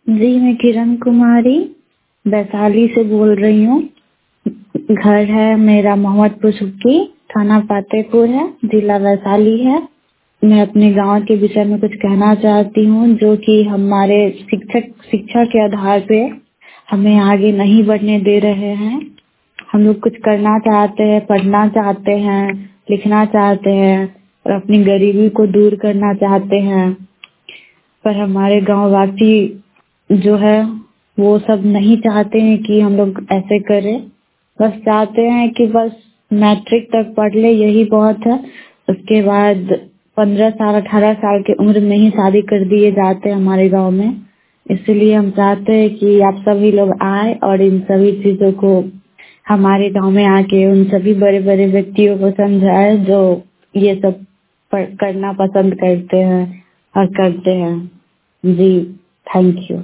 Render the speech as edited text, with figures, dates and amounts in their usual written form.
जी, मैं किरण कुमारी वैशाली से बोल रही हूँ। घर है मेरा मोहम्मदपुर सुक्की, थाना फतेहपुर है, जिला वैशाली है। मैं अपने गांव के विषय में कुछ कहना चाहती हूँ, जो कि हमारे शिक्षा के आधार पे हमें आगे नहीं बढ़ने दे रहे हैं। हम लोग कुछ करना चाहते हैं, पढ़ना चाहते हैं, लिखना चाहते हैं और अपनी गरीबी को दूर करना चाहते हैं, पर हमारे गांव वासी जो है वो सब नहीं चाहते हैं कि हम लोग ऐसे करें। बस चाहते हैं कि बस मैट्रिक तक पढ़ ले, यही बहुत है। उसके बाद 15 साल 18 साल की उम्र में ही शादी कर दिए जाते हैं हमारे गांव में। इसलिए हम चाहते हैं कि आप सभी लोग आए और इन सभी चीजों को हमारे गांव में आके उन सभी बड़े बड़े व्यक्तियों को समझाए जो ये सब करना पसंद करते हैं और करते हैं। जी, थैंक यू।